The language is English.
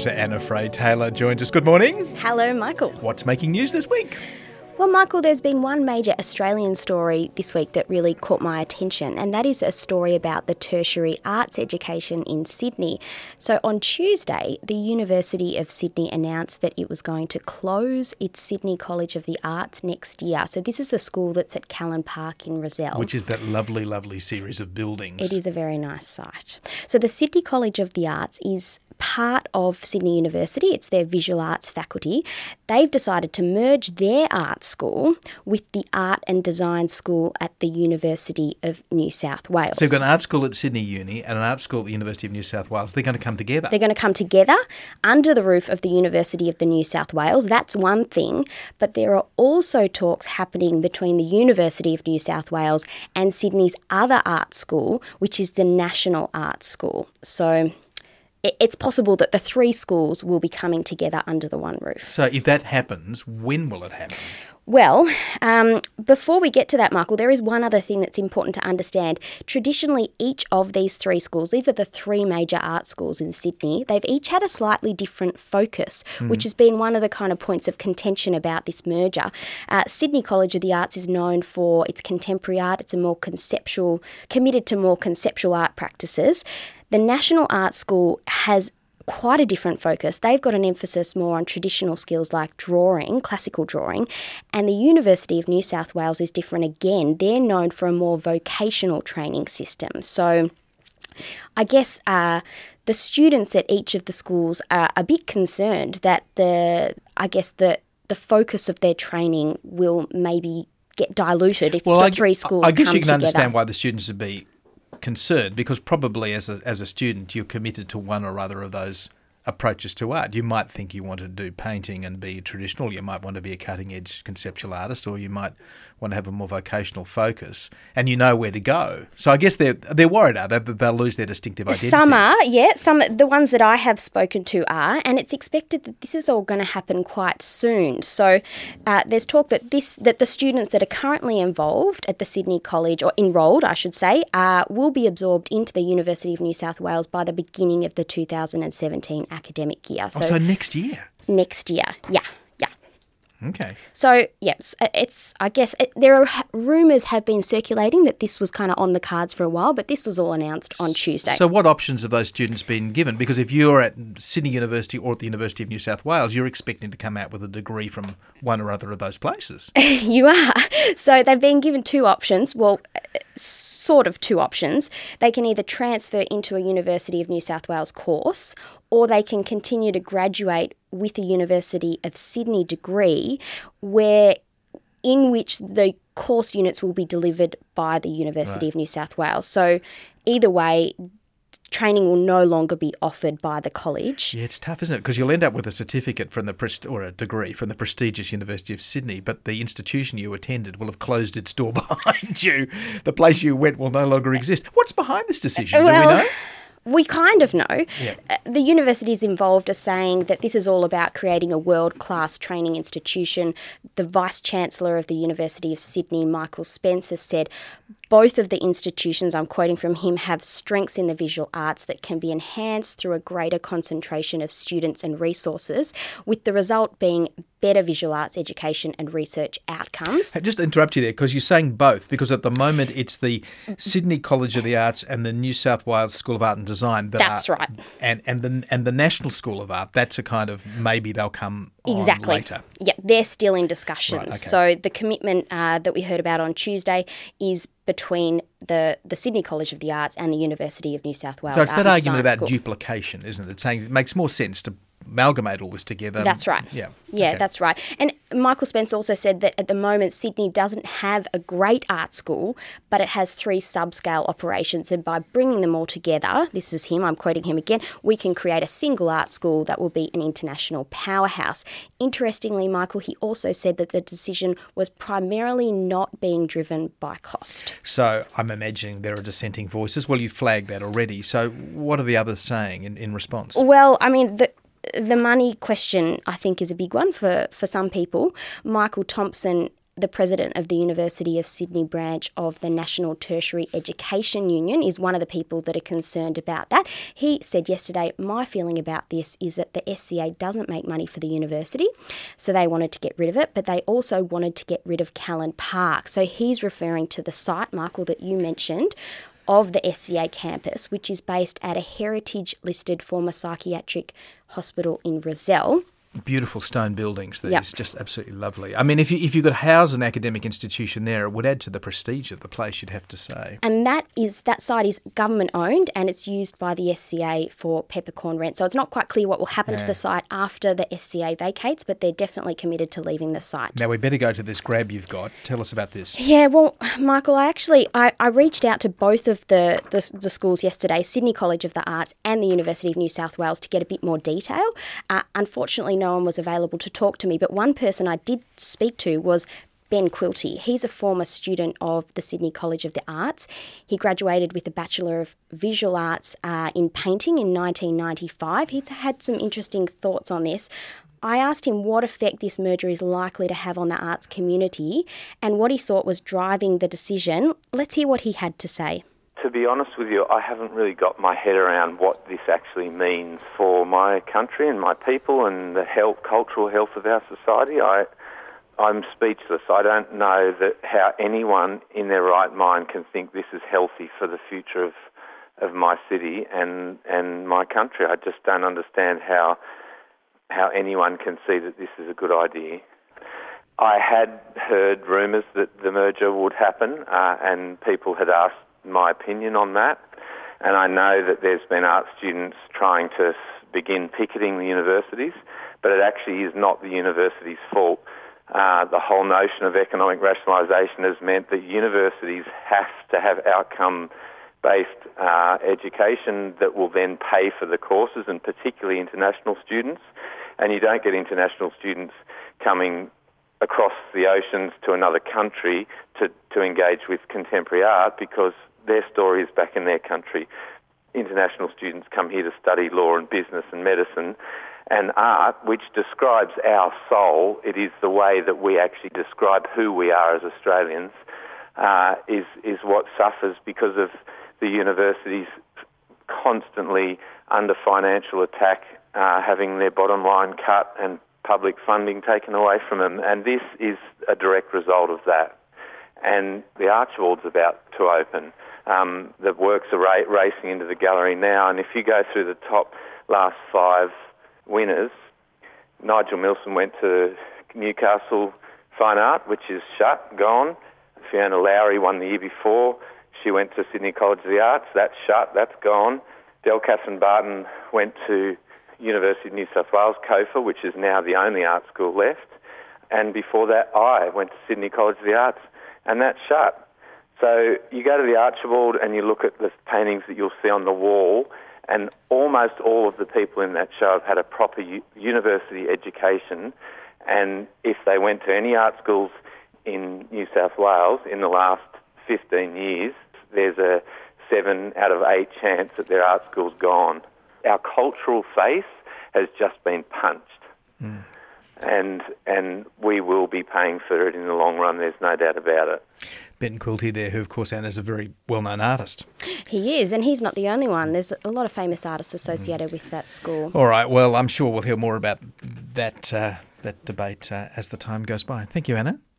Producer Anna Frey-Taylor joins us. Good morning. Hello, Michael. What's making news this week? Well, Michael, there's been one major Australian story this week that really caught my attention, and that is a story about the tertiary arts education in Sydney. So on Tuesday, the University of Sydney announced that it was going to close its Sydney College of the Arts next year. So this is the school that's at Callan Park in Rozelle. Which is that lovely, lovely series of buildings. It is a very nice site. So the Sydney College of the Arts is part of Sydney University. It's their visual arts faculty. They've decided to merge their art school with the art and design school at the University of New South Wales. So you've got an art school at Sydney Uni and an art school at the University of New South Wales. They're going to come together. They're going to come together under the roof of the University of the New South Wales. That's one thing. But there are also talks happening between the University of New South Wales and Sydney's other art school, which is the National Art School. So it's possible that the three schools will be coming together under the one roof. So if that happens, when will it happen? Well, before we get to that, Michael, there is one other thing that's important to understand. Traditionally, each of these three schools, these are the three major art schools in Sydney, they've each had a slightly different focus, which has been one of the kind of points of contention about this merger. Sydney College of the Arts is known for its contemporary art. It's committed to more conceptual art practices. The National Art School has quite a different focus. They've got an emphasis more on traditional skills like drawing, classical drawing, and the University of New South Wales is different again. They're known for a more vocational training system. So I guess the students at each of the schools are a bit concerned that the focus of their training will maybe get diluted if the three schools come together. I guess you can understand why the students would be concerned, because probably as a student you're committed to one or other of those approaches to art. You might think you want to do painting and be traditional, you might want to be a cutting-edge conceptual artist, or you might want to have a more vocational focus, and you know where to go. So I guess they're worried that they'll lose their distinctive identities. Some are, yeah. The ones that I have spoken to are, and it's expected that this is all going to happen quite soon. So there's talk that the students that are currently involved at the Sydney College, or enrolled, I should say, will be absorbed into the University of New South Wales by the beginning of the 2017 academic year. So next year? Next year, yeah. Okay. So, yes, there are rumours have been circulating that this was kind of on the cards for a while, but this was all announced on Tuesday. So what options have those students been given? Because if you're at Sydney University or at the University of New South Wales, you're expecting to come out with a degree from one or other of those places. You are. So they've been given two options. Well, sort of two options. They can either transfer into a University of New South Wales course, or they can continue to graduate with a University of Sydney degree in which the course units will be delivered by the University of New South Wales. So either way, training will no longer be offered by the college. Yeah, it's tough, isn't it? Because you'll end up with a certificate from or a degree from the prestigious University of Sydney, but the institution you attended will have closed its door behind you. The place you went will no longer exist. What's behind this decision? Do we know? We kind of know. Yeah. The universities involved are saying that this is all about creating a world-class training institution. The Vice-Chancellor of the University of Sydney, Michael Spence, has said both of the institutions, I'm quoting from him, have strengths in the visual arts that can be enhanced through a greater concentration of students and resources, with the result being better visual arts education and research outcomes. Just to interrupt you there, because you're saying both, because at the moment it's the Sydney College of the Arts and the New South Wales School of Art and Design That's right. And the National School of Art, that's a kind of maybe they'll come on later. Yeah, they're still in discussions. Right, okay. So the commitment that we heard about on Tuesday is between the Sydney College of the Arts and the University of New South Wales. So it's that argument about school. duplication, isn't it? It's saying it makes more sense to amalgamate all this together. That's right. Yeah, okay. That's right. And Michael Spence also said that at the moment Sydney doesn't have a great art school, but it has three subscale operations, and by bringing them all together, this is him, I'm quoting him again, we can create a single art school that will be an international powerhouse. Interestingly, Michael, he also said that the decision was primarily not being driven by cost. So I'm imagining there are dissenting voices. Well, you flagged that already. So what are the others saying in response? Well, I mean, the money question, I think, is a big one for some people. Michael Thompson the president of the University of Sydney branch of the National Tertiary Education Union, is one of the people that are concerned about that. He said yesterday, my feeling about this is that the SCA doesn't make money for the university, so they wanted to get rid of it, but they also wanted to get rid of Callan Park. So he's referring to the site, Michael, that you mentioned, of the SCA campus, which is based at a heritage-listed former psychiatric hospital in Rozelle. Beautiful stone buildings. These Yep. just absolutely lovely. I mean, if you could house an academic institution there, it would add to the prestige of the place, you'd have to say. And that site is government owned, and it's used by the SCA for peppercorn rent. So it's not quite clear what will happen to the site after the SCA vacates, but they're definitely committed to leaving the site. Now, we better go to this grab you've got. Tell us about this. Yeah, well, Michael, I reached out to both of the schools yesterday, Sydney College of the Arts and the University of New South Wales, to get a bit more detail. Unfortunately, no one was available to talk to me, but one person I did speak to was Ben Quilty. He's a former student of the Sydney College of the Arts. He graduated with a Bachelor of Visual Arts in painting in 1995. He's had some interesting thoughts on this. I asked him what effect this merger is likely to have on the arts community and what he thought was driving the decision. Let's hear what he had to say. To be honest with you, I haven't really got my head around what this actually means for my country and my people and the cultural health of our society. I'm speechless. I don't know how anyone in their right mind can think this is healthy for the future of my city and my country. I just don't understand how anyone can see that this is a good idea. I had heard rumours that the merger would happen and people had asked my opinion on that, and I know that there's been art students trying to begin picketing the universities, but it actually is not the university's fault. The whole notion of economic rationalisation has meant that universities have to have outcome-based education that will then pay for the courses, and particularly international students, and you don't get international students coming across the oceans to another country to engage with contemporary art because their story is back in their country. International students come here to study law and business and medicine, and art, which describes our soul, it is the way that we actually describe who we are as Australians, is what suffers because of the universities constantly under financial attack, having their bottom line cut and public funding taken away from them. And this is a direct result of that. And the Archibald's about to open. The works are racing into the gallery now, and if you go through the top last 5 winners, Nigel Milson went to Newcastle Fine Art, which is shut, gone. Fiona Lowry won the year before. She went to Sydney College of the Arts, that's shut, that's gone. Del Catherine Barton went to University of New South Wales, COFA, which is now the only art school left. And before that, I went to Sydney College of the Arts, and that's shut. So you go to the Archibald and you look at the paintings that you'll see on the wall, and almost all of the people in that show have had a proper university education, and if they went to any art schools in New South Wales in the last 15 years, there's a 7 out of 8 chance that their art school's gone. Our cultural face has just been punched. And we will be paying for it in the long run, there's no doubt about it. Ben Quilty there, who of course Anna is a very well-known artist. He is, and he's not the only one. There's a lot of famous artists associated with that school. All right, well, I'm sure we'll hear more about that debate as the time goes by. Thank you, Anna.